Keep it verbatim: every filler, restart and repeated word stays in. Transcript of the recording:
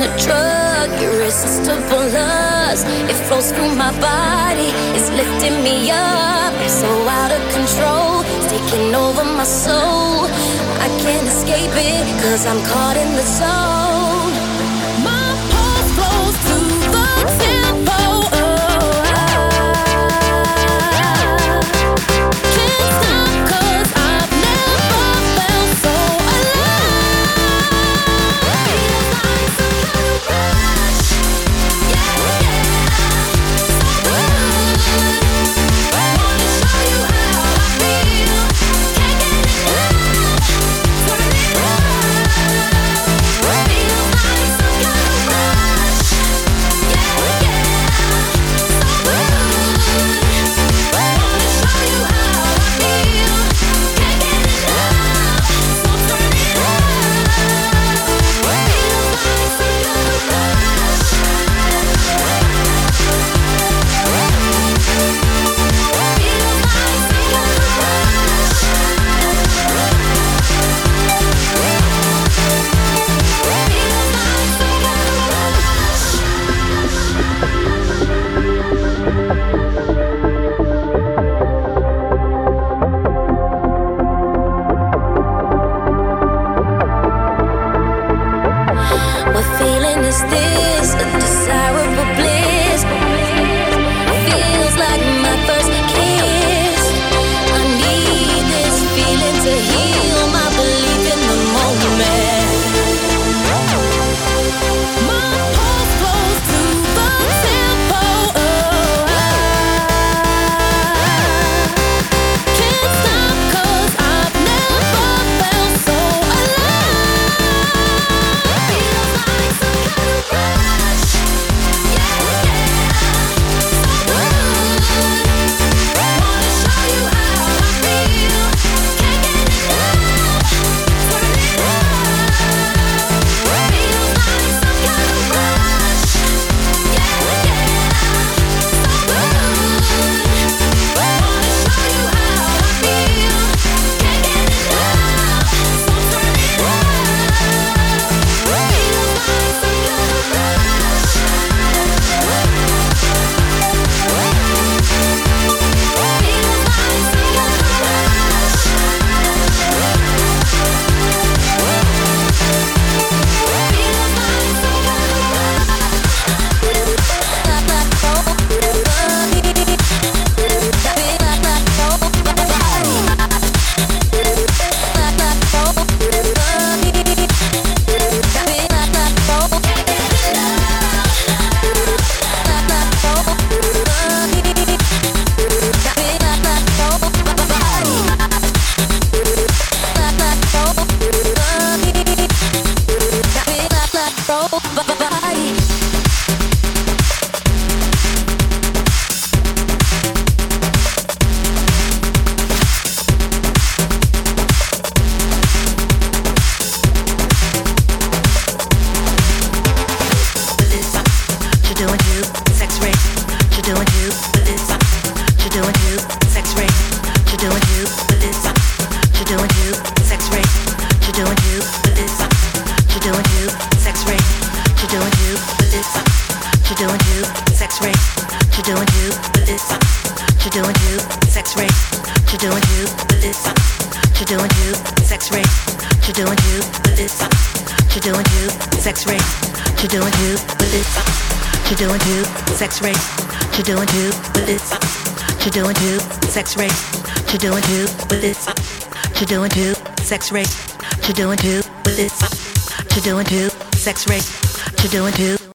a drug, irresistible lust. It flows through my body, it's lifting me up. So out of control, it's taking over my soul. I can't escape it, cause I'm caught in the zone. My pulse flows to the tempo. Oh, I can't stop, cause I've never felt so alive. Feels like some kind of rush. Yeah, yeah, so good. Wanna show you how I feel. Can't get enough. Turn it up. Feels like some kind of rush. Yeah, yeah, so good. Wanna show you how I feel. Can't get enough. So turn it up. Feels like some kind of rush. Feels like some kind of What feeling is this? A desirable bliss. Feels like my first kiss. I need this feeling to heal my belief in the moment. My pulse flows to the tempo. Oh, I can't stop, cause I've never felt so alive. Feels like some kind of rush. Yeah, yeah, so good. Wanna show you how I feel. Can't get enough. Turn it up. Feels like some kind of rush. Yeah, yeah, so good. Wanna show you how I feel. Can't get enough. So turn it up. Feels like some kind of rush. Feels like some kind of rush. Feels like some kind of body. You're doing you, sex rape. You're doing you, but it's up. You're doing you, sex rape. You're doing you, but it's up. You're doing you, sex rape. You're doing you, but it's up. You're doing you, sex rape. You're doing you, but it's up. You're doing you, sex rape. You're doing you, but it's up. You're doing you, sex rape. You're doing you, but it's up. You're doing you, sex rape. You're doing you, but it's up. You're doing you, sex rape. You're doing you, but it's up. You're doing you, sex rape. You're doing you, but it's up. You're doing you, sex rape. You're doing you, but it's up. You're doing you, sex rape. You're doing you, but it's up. You're doing you, sex rape. You're doing you.